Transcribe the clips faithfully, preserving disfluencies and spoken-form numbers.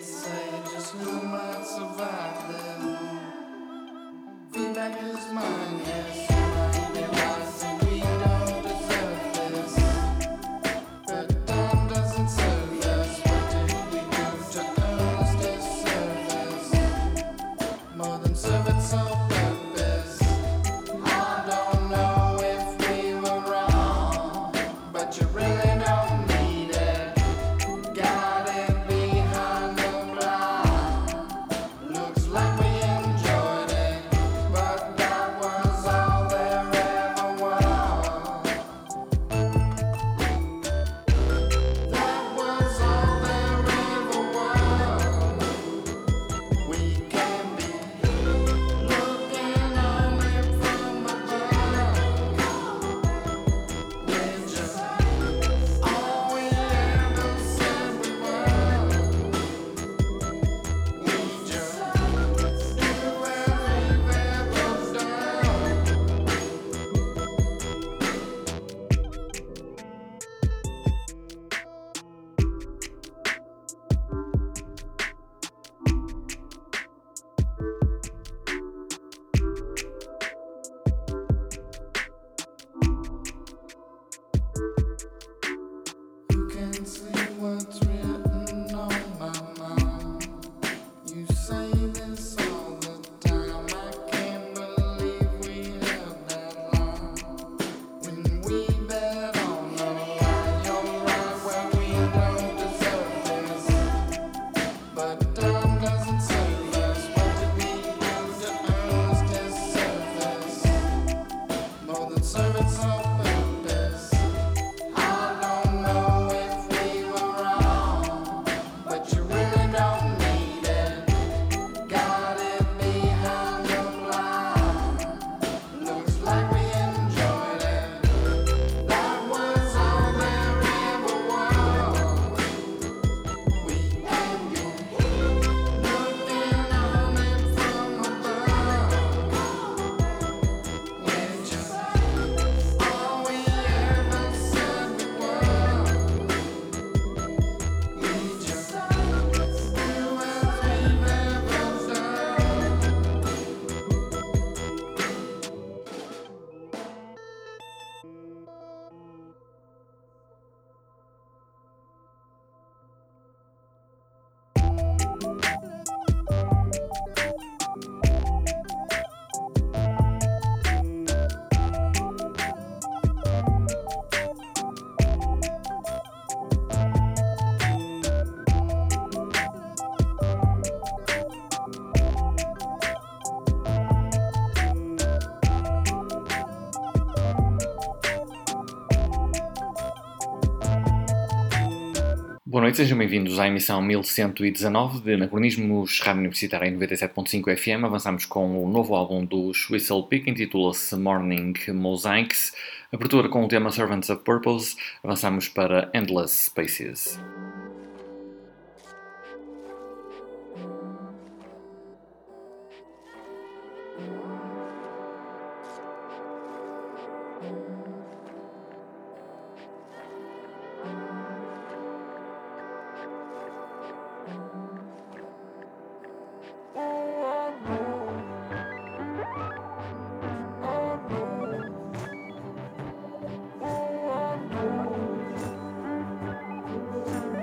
say just who might survive them. Feedback is mine, yes. Might be rising, we don't deserve this. But time doesn't serve us. What did we do to earn this service? More than serve its own purpose. I don't know if we were wrong, but you really don't need it. Got it behind the blind. Looks like we enjoyed it, but that was all there ever was. That was all there ever was. We can be looking only from above. We're just all we ever said we were. We just do as we've ever done. You can see what's written on my mind. You say this all the time. I can't believe we held that line. When we bet on the line, you're right where we don't deserve this. But time doesn't save us. What did we do to earn this service? More than serve its own purpose. I don't know if we were wrong, but you really don't need it. Got it behind the blind. Looks like we enjoyed it. That was all there ever was. We can be looking on it from above. We're just all we ever said we were. We just do as we've ever Boa noite, sejam bem-vindos à emissão mil cento e dezanove de Anacronismos Rádio Universitária em noventa e sete ponto cinco F M. Avançamos com o novo álbum dos Whistle Pig, intitula-se Morning Mosaics. Abertura com o tema Servants of Purpose. Avançamos para Endless Spaces. done.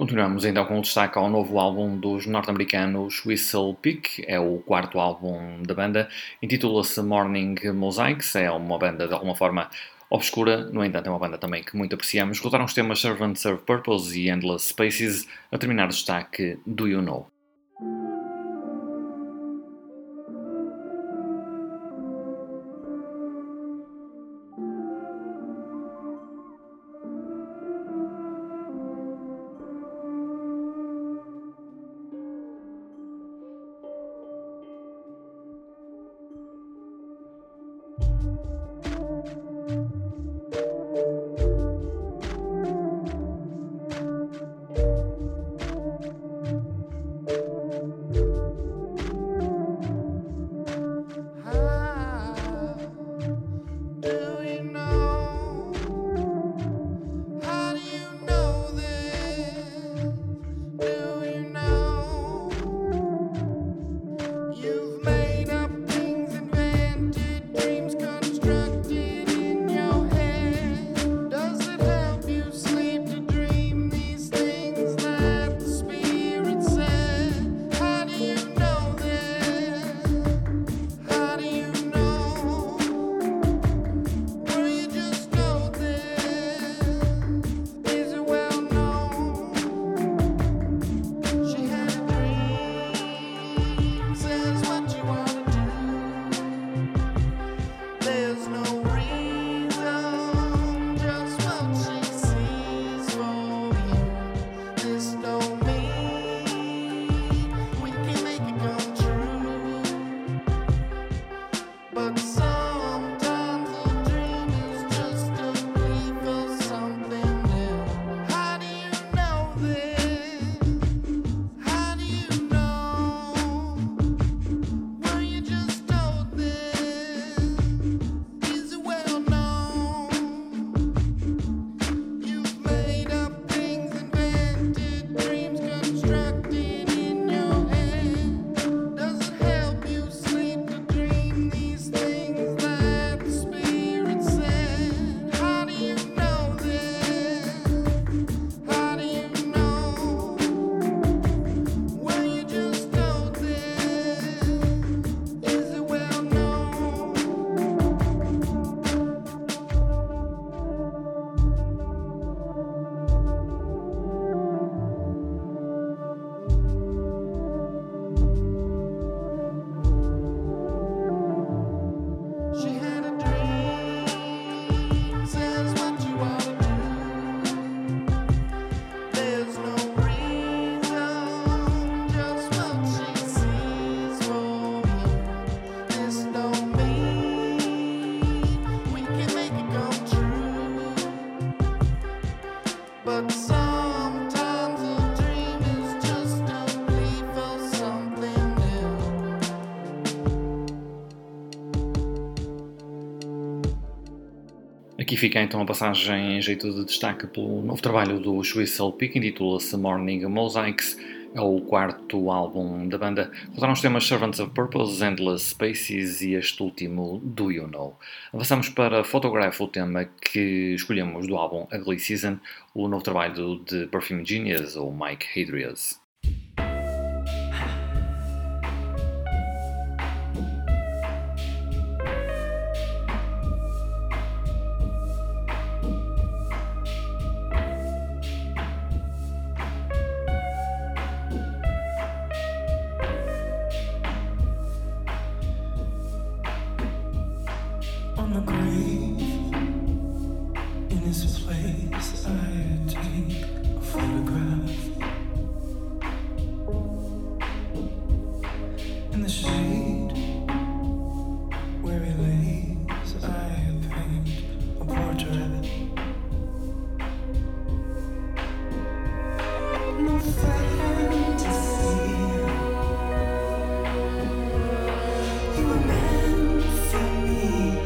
Continuamos então com o destaque ao novo álbum dos norte-americanos Whistle Pig, é o quarto álbum da banda, intitula-se Morning Mosaics, é uma banda de alguma forma obscura, no entanto é uma banda também que muito apreciamos. Rodaram os temas Servant Serve Purpose e Endless Spaces, a terminar o destaque Do You Know? Aqui fica então a passagem em jeito de destaque pelo novo trabalho do Whistle Pig, intitula-se Morning Mosaics, é o quarto álbum da banda. Rodaram os temas Servants of Purpose, Endless Spaces e este último Do You Know? Avançamos para Photograph, o tema que escolhemos do álbum Ugly Season, o novo trabalho de Perfume Genius ou Mike Hadrias. On the grave, in its place, I take a photograph. In the shade where he lays, I paint a portrait. No fantasy, you were meant for me.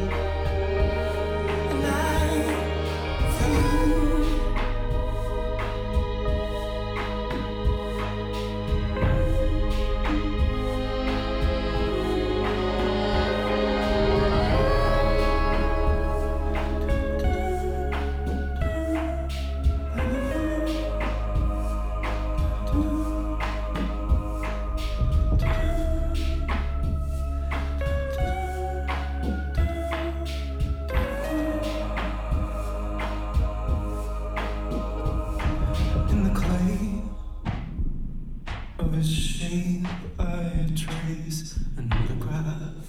erase an autograph.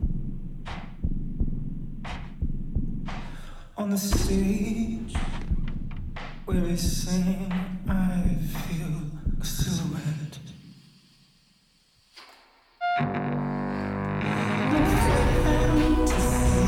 On the stage where we sing, I feel a silhouette. No fantasy.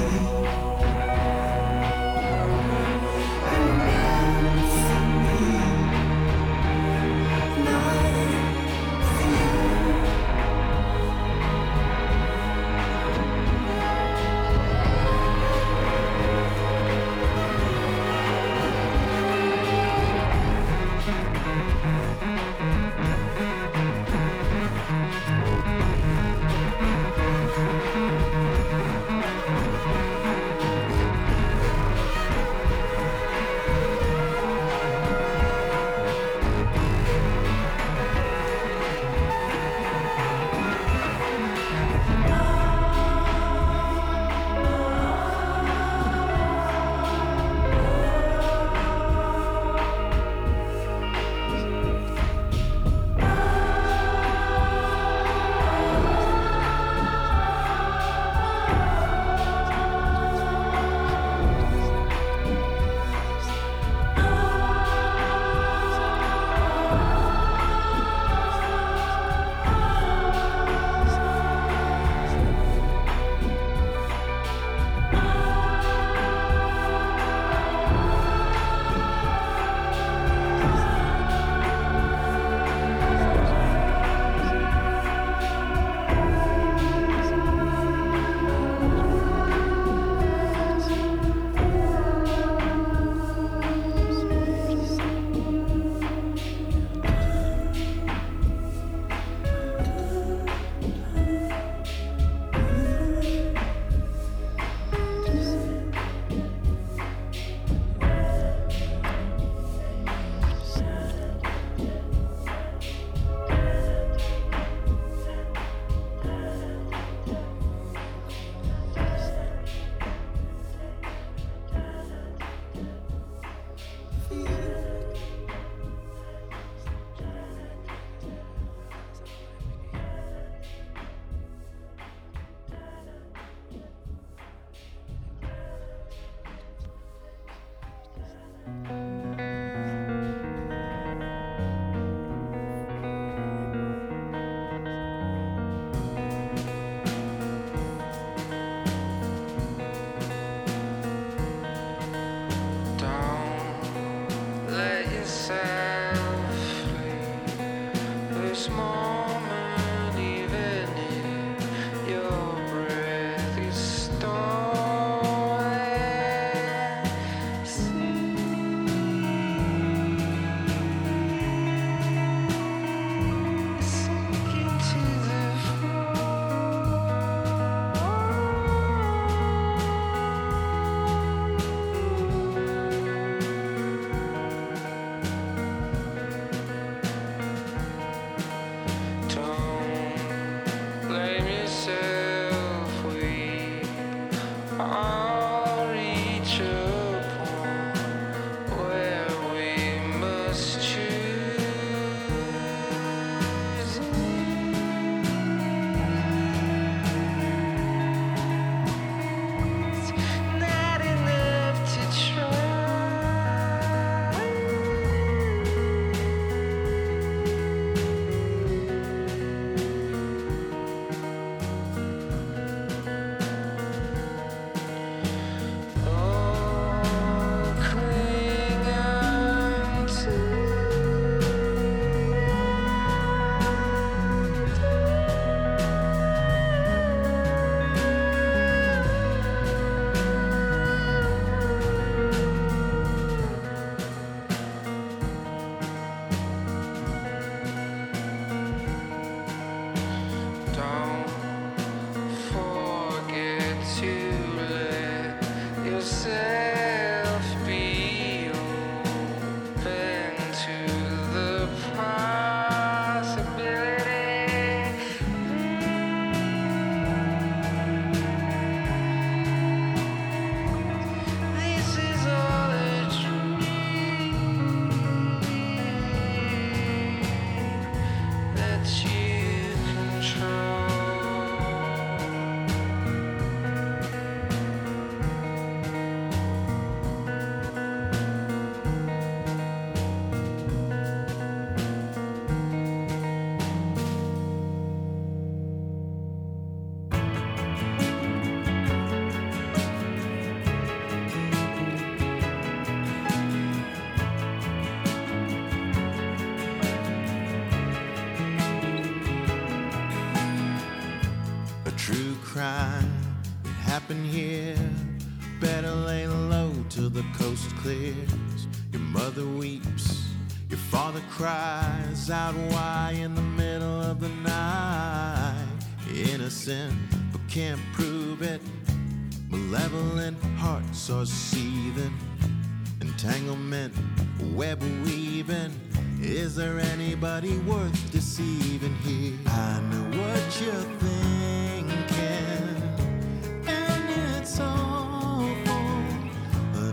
True crime happened here. Better lay low till the coast clears. Your mother weeps, your father cries out why in the middle of the night. Innocent but can't prove it. Malevolent hearts are seething. Entanglement, web weaving. Is there anybody worth deceiving here? I know what you're thinking, and it's awful, an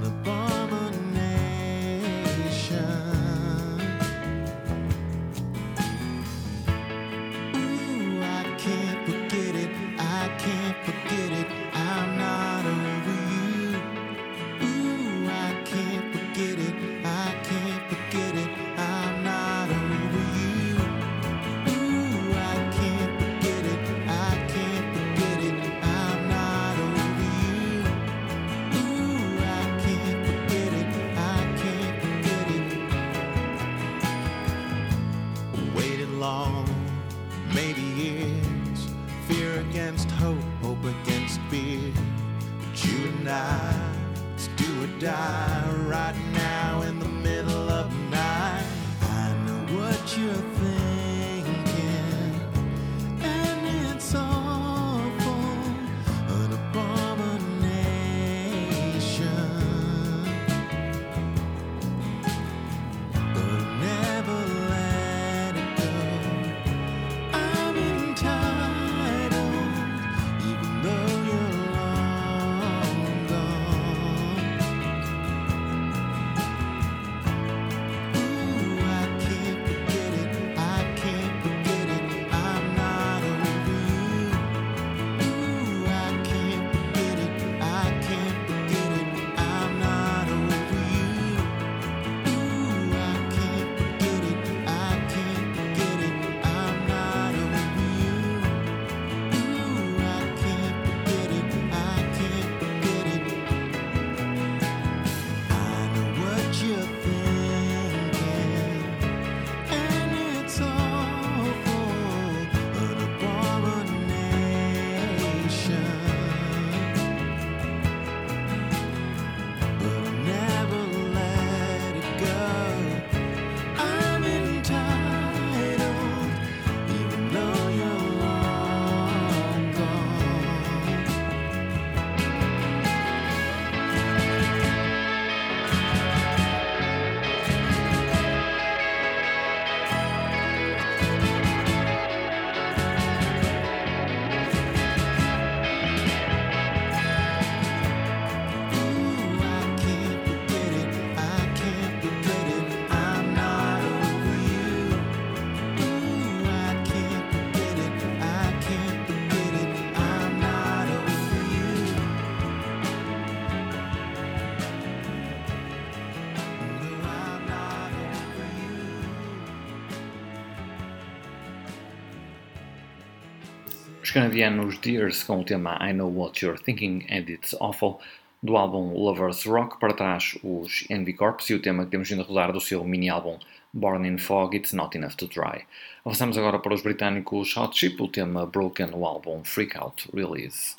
abomination. Ooh, I can't forget it, I can't forget it, I'm not over you. Ooh, I can't forget it, I can't forget it, I'm not over you. Ooh, I can't forget it, I can't forget it, I'm not over you. Ooh, I can't forget it, I can't forget it. Waited long, maybe years. Fear against hope, hope against fear. But you and I, let's do or die right now in the middle of the night. I know what you're thinking, and it's awful, an abomination. But I'll never let it go. I'm entitled, even though you're long gone. Ooh, I can't forget it, I can't forget it, I'm not over you. Ooh, I can't forget it, I can't forget it, I'm not over you. Ooh, I can't forget it, I can't forget it, I'm not over you. Ooh, I can't forget it, I can't forget it. I know what you're thinking, and it's awful, an abomination. But I'll never let it go. I'm entitled, even though you're long gone. Ooh, I can't forget it, I can't forget it, I'm not over you. Ooh, I can't forget it, I can't forget it, I'm not over you. No, I'm not over you. Os canadianos Deers com o tema I Know What You're Thinking and It's Awful, do álbum Lovers Rock. Para trás os Envy Corps e o tema que temos vindo a rodar do seu mini-álbum Born in Fog, It's Not Enough to Dry. Avançamos agora para os britânicos Hot Chip, o tema Broken, o álbum Freak Out Release.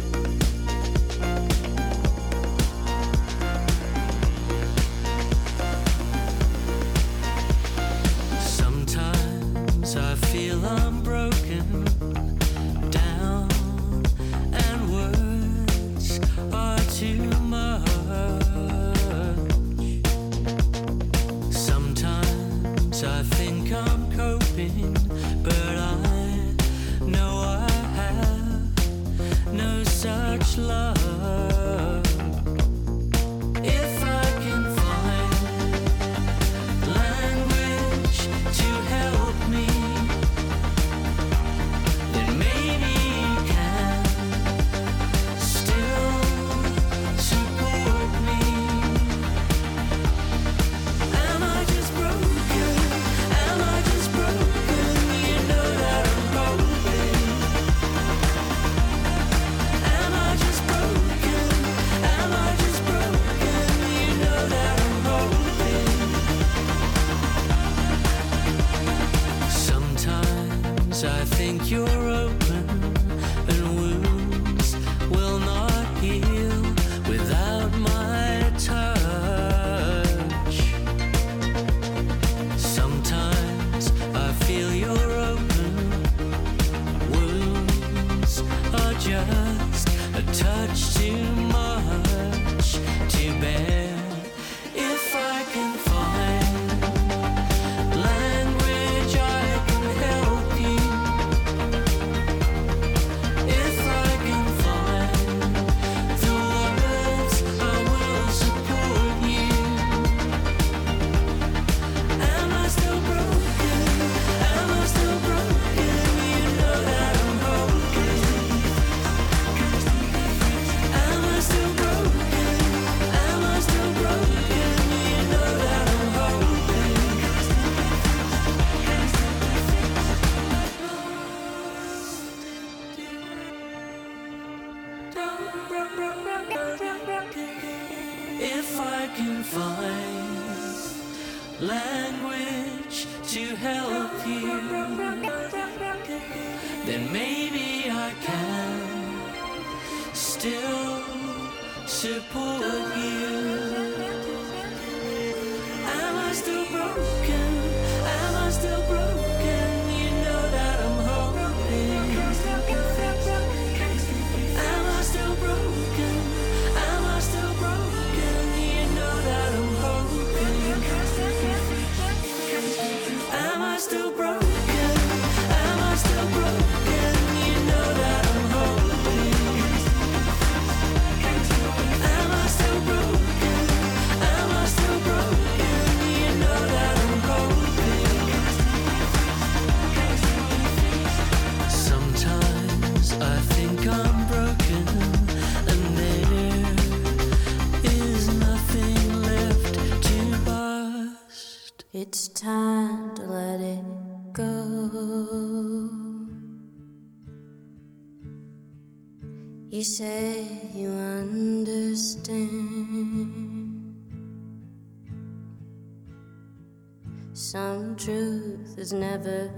Sometimes I feel I'm broken down, and words are too much. Sometimes I think I'm coping, but I know I have just a touch too much to bear. If I can find language, I can help you. If I can find the words, I will support you. Am I still broken? Am I still broken? You know that I'm broken. Am I still broken? Am I still broken? You know that I'm broken. If I can find language to help you, then maybe I can still support you. Am I still broken? Am I still broken? You know that I'm hoping. Am I still broken? Am I still broken? You know that I'm hoping. Am I still broken? Am I still broken? You know that I'm hoping. Am I still broken? Am I still broken? You know that I'm hoping. Sometimes I think I'm broken, and there is nothing left to bust. It's time to let it go. You say you understand. Some truth is never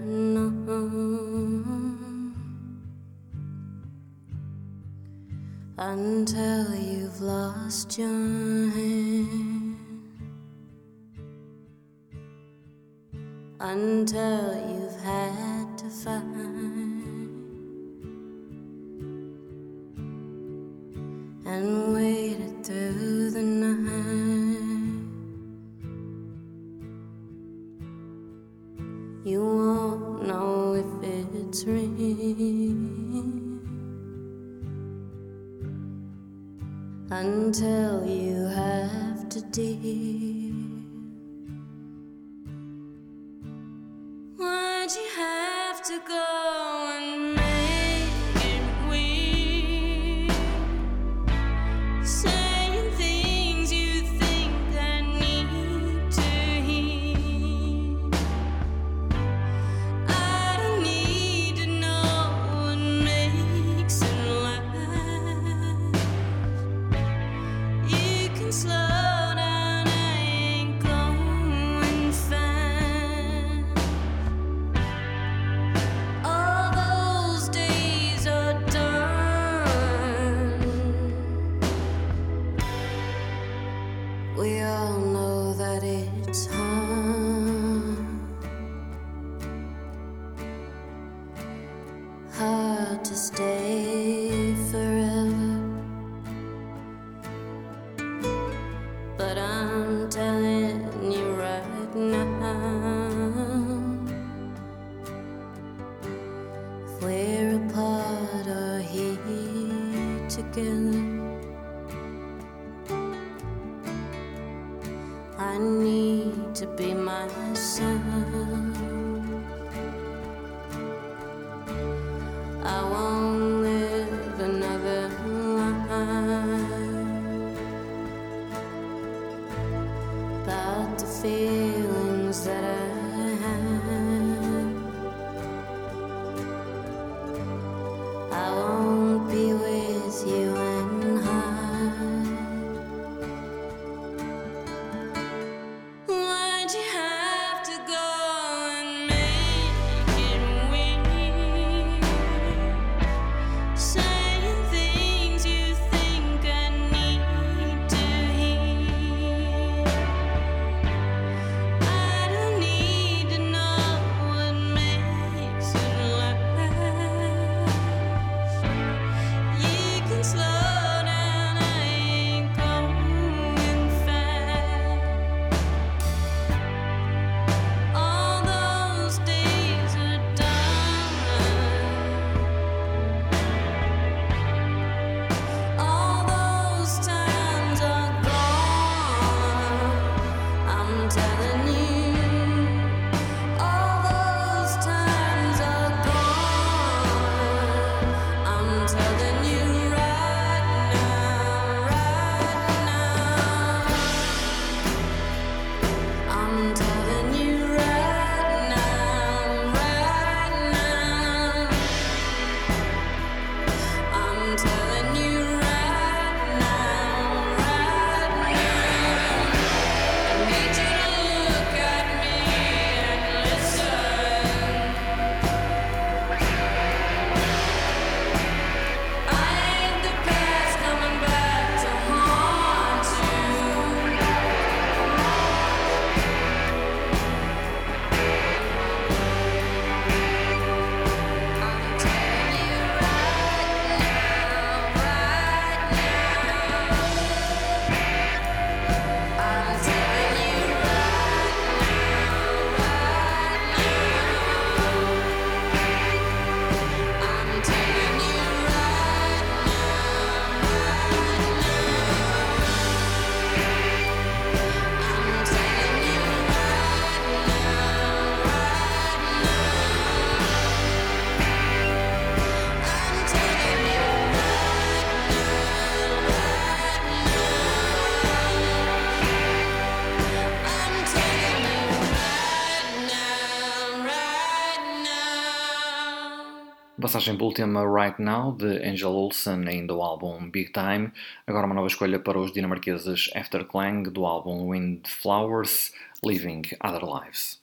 known until you've lost your hand, until you've had to find and waited through the night. You won't know if it's real until you have to deal. Why'd you have to go and make it weird? Saying things you think I need to hear. I don't need to know what makes it last. You can slow down, I ain't going fast. All those days are done. We all know that it's hard, hard to stay forever. But I'm telling you right now, if we're apart or here together, I need to be myself. I won't live another life without the feelings that I have. I won't be with you and hide. Why'd you have to go and make it weird? Saying things you think I need to hear. I don't need to know what makes it last. passagem pelo tema Right Now, de Angel Olsen, ainda do álbum Big Time. Agora uma nova escolha para os dinamarqueses Afterklang, do álbum Windflowers, Living Other Lives.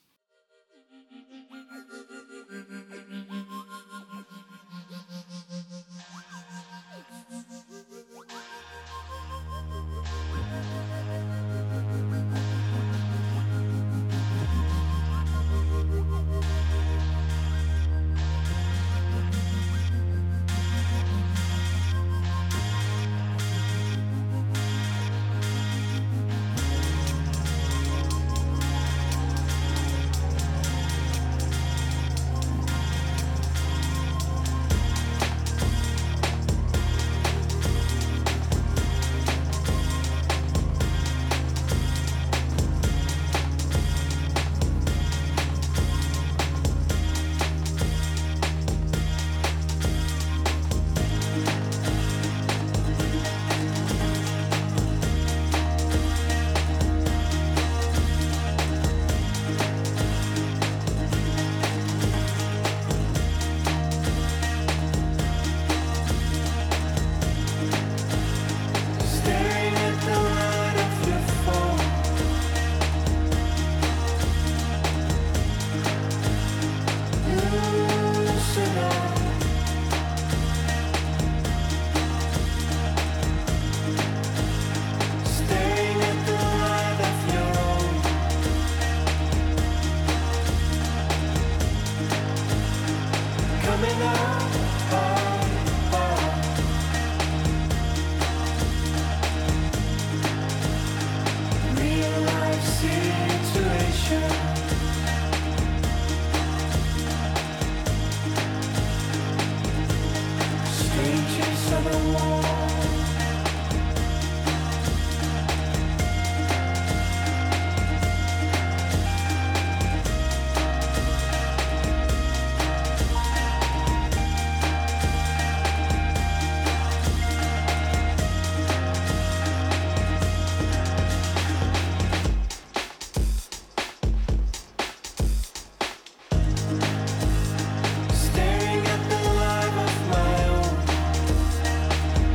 Staring at the life of my own.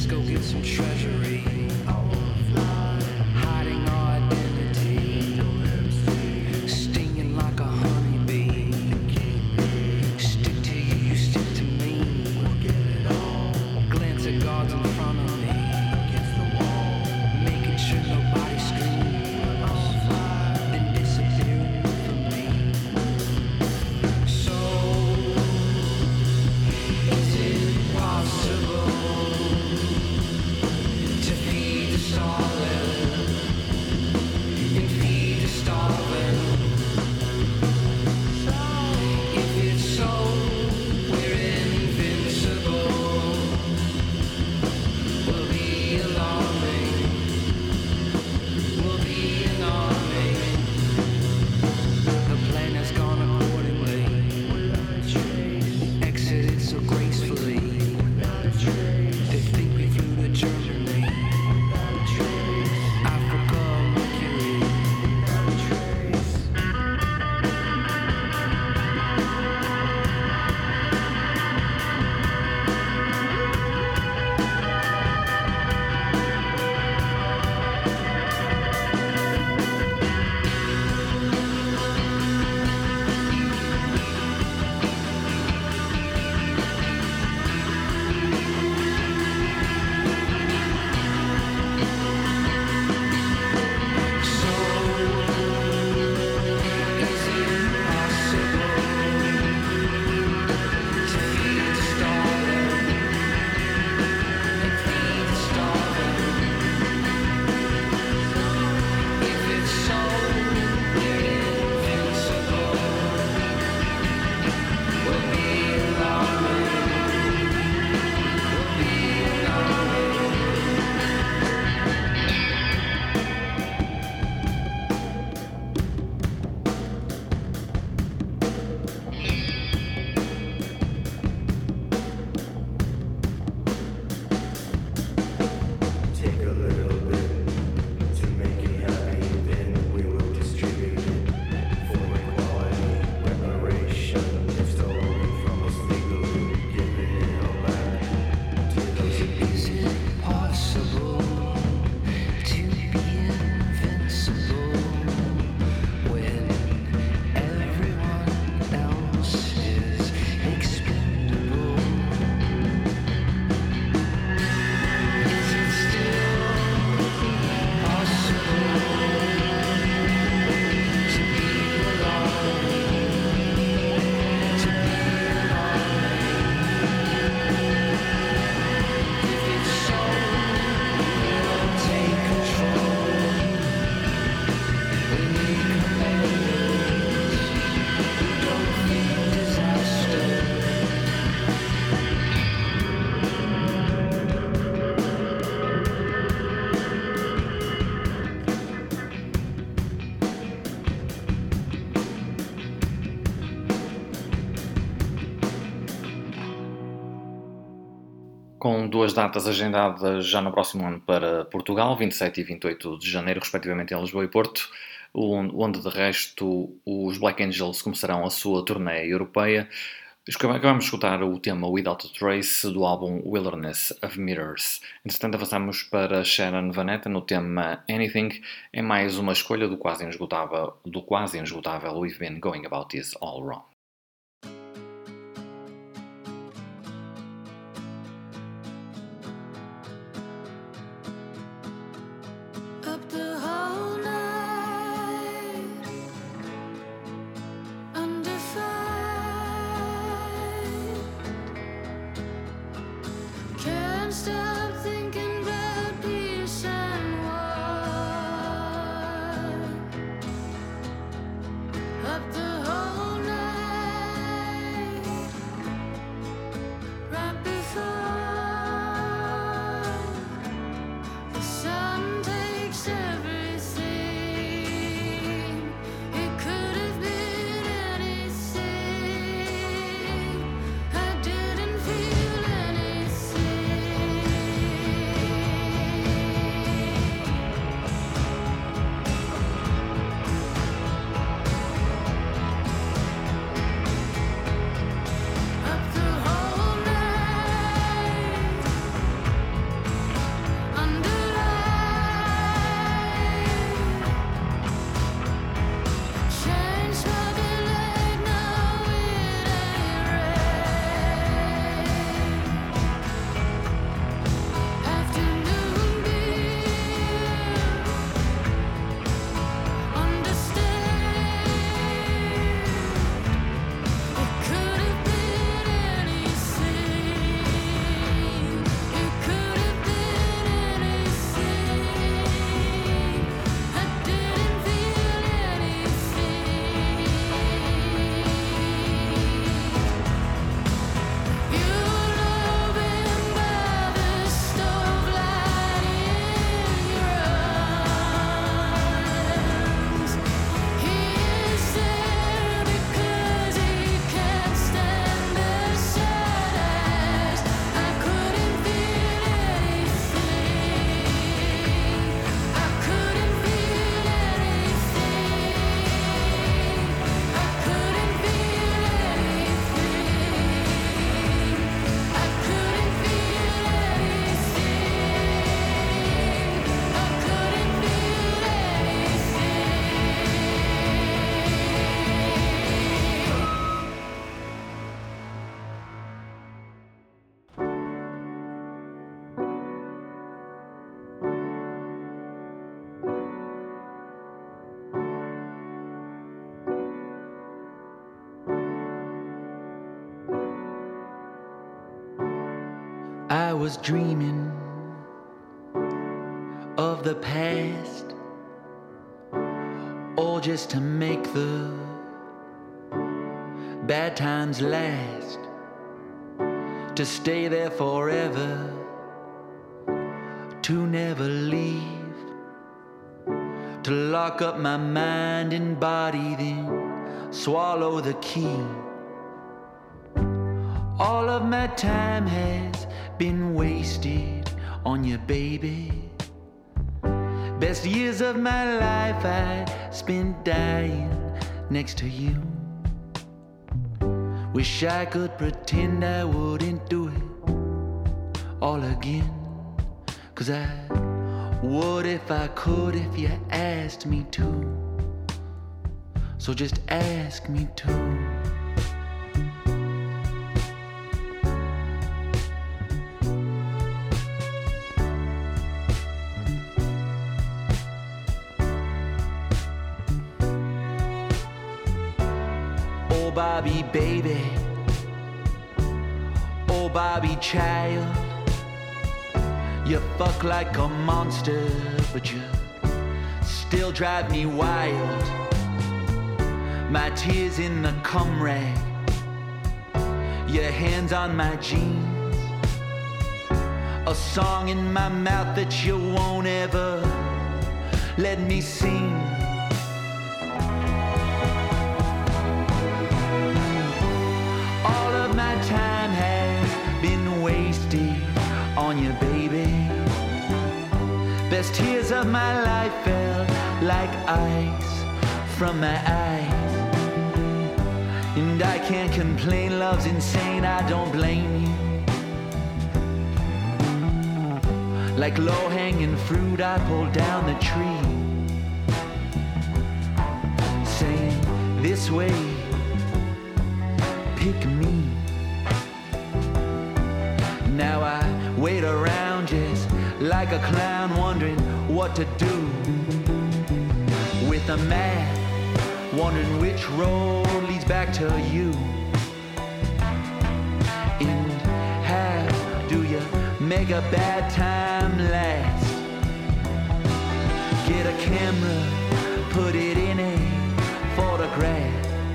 go get some treasury. Hiding our identity. Stinging like a honeybee. Stick to you, you stick to me. Glance at guards in front of me. Making sure nobody screams. Then disappearing from me. So is it possible to feed the starving and feed the starving? If it's so, we're invincible. We'll be alarming. We'll be an army. The plan has gone accordingly. Exited so gracefully. They think we flew to Germany. Africa, Mercury. So is it possible to feed the starving and feed the starving? If it's so, we're invincible. We'll be alarming. We'll be an army. Take a little bit to make it happy, then we will distribute it for equality, reparation, if stolen from us legally, giving it all back to those who Is it possible to be invincible when everyone else is expendable? Is it still possible to be alive, to be an army? If it's so, we'll take control. We need commanders who don't fear disaster. Com duas datas agendadas já no próximo ano para Portugal, vinte e sete e vinte e oito de janeiro, respectivamente em Lisboa e Porto, onde de resto os Black Angels começarão a sua turnê europeia. Acabamos de escutar o tema Without a Trace do álbum Wilderness of Mirrors. Entretanto, avançamos para Sharon Van Etten no tema Anything. É mais uma escolha do quase inesgotável, do quase inesgotável We've Been Going About This All Wrong. Up the whole night, undefined. Can't stop thinking about peace and war. Up the whole night. was dreaming of the past, all just to make the bad times last, to stay there forever, to never leave, to lock up my mind and body, then swallow the key. All of my time has been wasted on you, baby. Best years of my life I spent dying next to you. Wish I could pretend I wouldn't do it all again, 'cause I would if I could if you asked me to. So just ask me to. Oh Bobby baby, oh Bobby child, you fuck like a monster, but you still drive me wild. My tears in the cum rag, your hands on my jeans, a song in my mouth that you won't ever let me sing. All of my time has been wasted on you, baby. Best tears of my life fell like ice from my eyes. And I can't complain, love's insane, I don't blame you. Like low-hanging fruit, I pulled down the tree, saying, this way, pick me. Now I wait around just like a clown, wondering what to do with a map, wondering which road leads back to you. And how do you make a bad time last? Get a camera, put it in a photograph.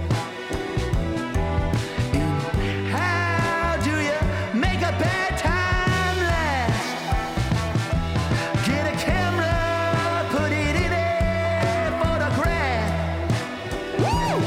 And how do you make a bad time last? Get a camera, put it in a photograph. Woo!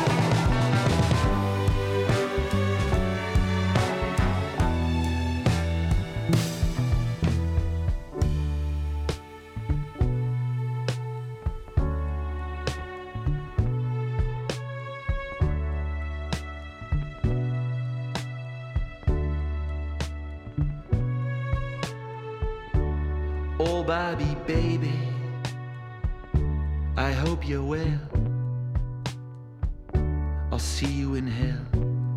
Oh, Bobby, baby, I hope you're well. I'll see you in hell.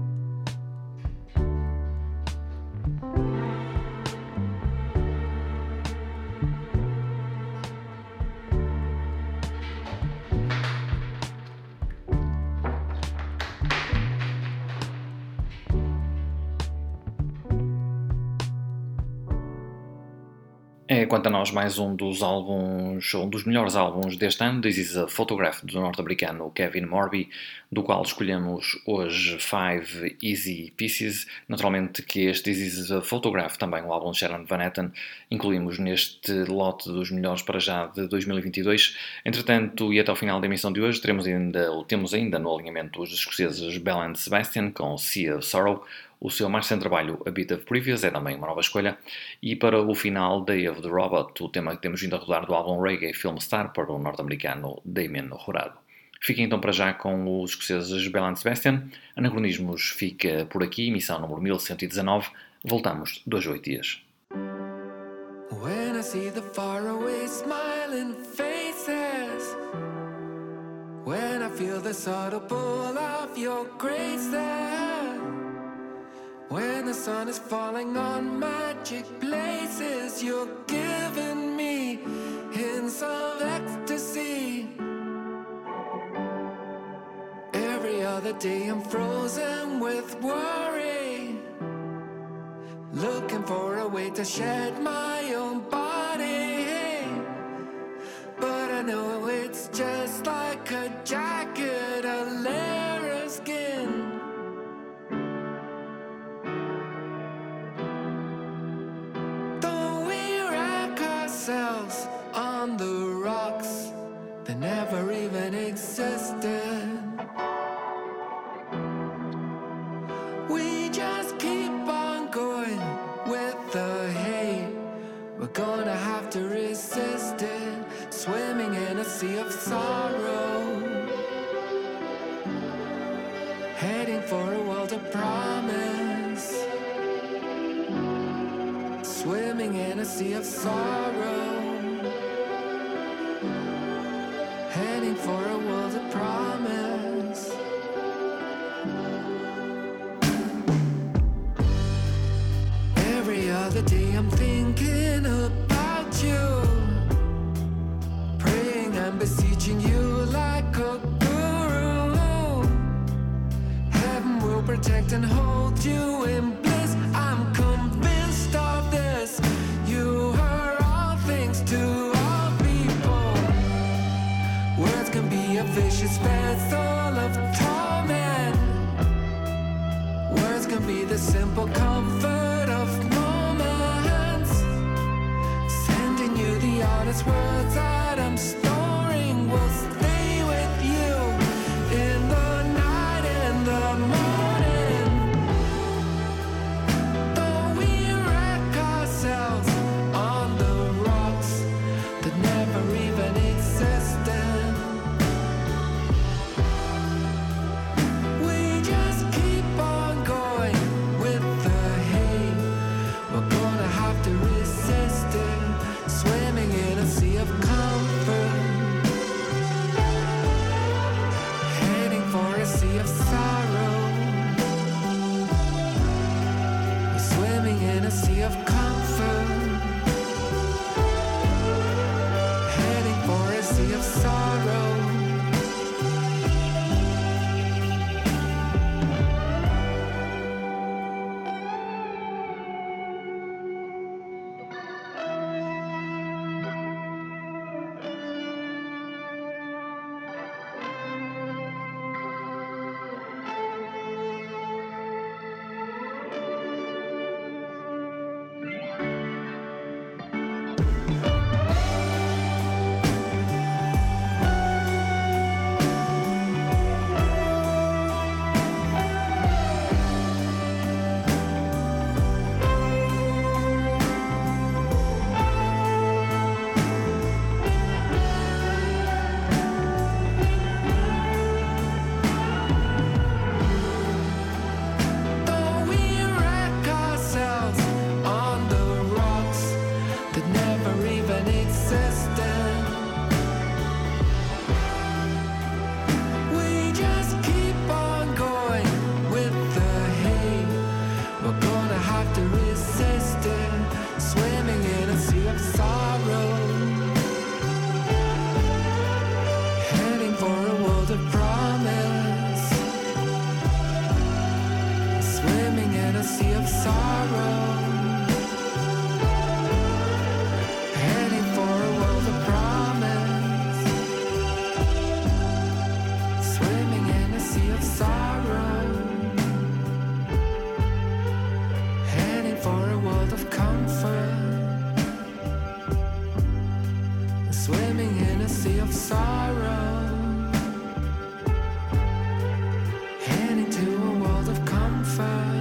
É, quanto a nós, mais um dos álbuns, um dos melhores álbuns deste ano, This is a Photograph, do norte-americano Kevin Morby, do qual escolhemos hoje Five Easy Pieces. Naturalmente que este This is a Photograph, também o álbum de Sharon Van Etten, incluímos neste lote dos melhores para já de dois mil e vinte e dois. Entretanto, e até ao final da emissão de hoje, teremos ainda, temos ainda no alinhamento os escoceses Belle and Sebastian com Sea of Sorrow. O seu mais recente trabalho, A Bit of Previous, é também uma nova escolha. E para o final, Day of the Robot, o tema que temos vindo a rodar do álbum Reggae Film Star para o norte-americano Damien Jurado. Fiquem então para já com os escoceses Belle and Sebastian. Anacronismos fica por aqui, emissão número mil cento e dezanove. Voltamos dois a oito dias. When I see the faraway smiling faces, when I feel the subtle pull of your grace there, when the sun is falling on magic places, you're giving me hints of ecstasy. Every other day I'm frozen with worry, looking for a way to shed my own body. But I know it's just like a jacket, a layer of skin. Though we wreck ourselves on the rocks that never even existed, we just keep on going with the hate. We're gonna have to resist it, swimming in a sea of sorrow, heading for a world of promise, swimming in a sea of sorrow, heading for a world of promise. Every other day I'm thinking about you, praying and beseeching you like a guru. Heaven will protect and hold you in bliss. I'm convinced of this. You are all things to all people. Words can be a vicious vessel of torment. Words can be the simple comfort of moments, sending you the honest words that I'm storing will stay with you in the night and the morning. Though we wreck ourselves on the rocks that never even existed, we just keep on going with the hate. We're gonna have to resist it, swimming in a sea of comfort, heading for a sea of sorrow. We're swimming in a sea of comfort, heading for a sea of sorrow. Though we wreck ourselves on the rocks that never even existed, we just keep on going with the hate. We're gonna have to resist it, swimming in a sea of sorrow, heading for a world of promise, swimming in a sea of sorrow, heading for a world of promise, swimming in a sea of sorrow, heading for a world of comfort, swimming in a sea of sorrow, heading to a world of comfort.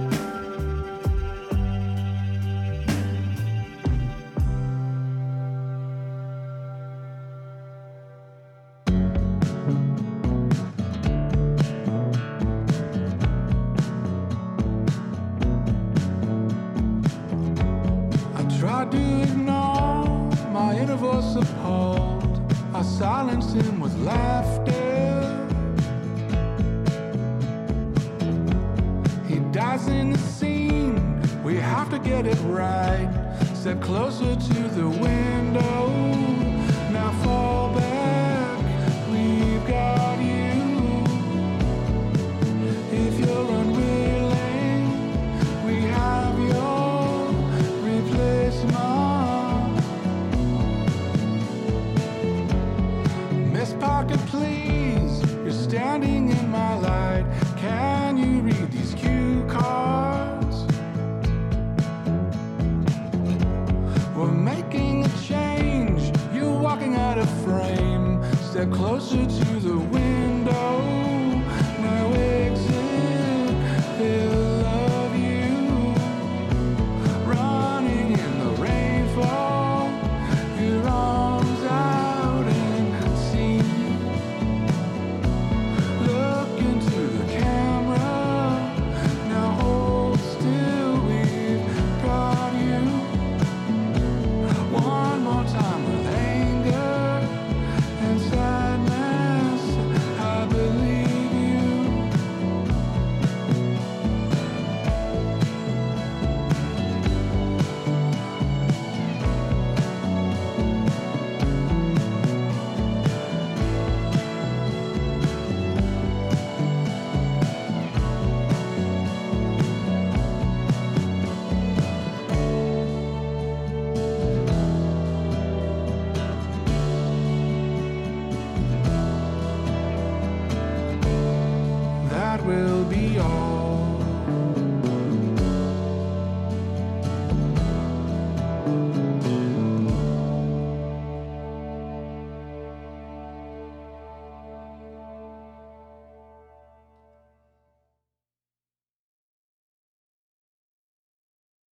I tried to ignore my inner voice appalled. I silenced him with laughter. He dies in the scene. We have to get it right. Step closer to the window. Now fall back. We've got you. If you're unwilling, we have your Step closer to the window.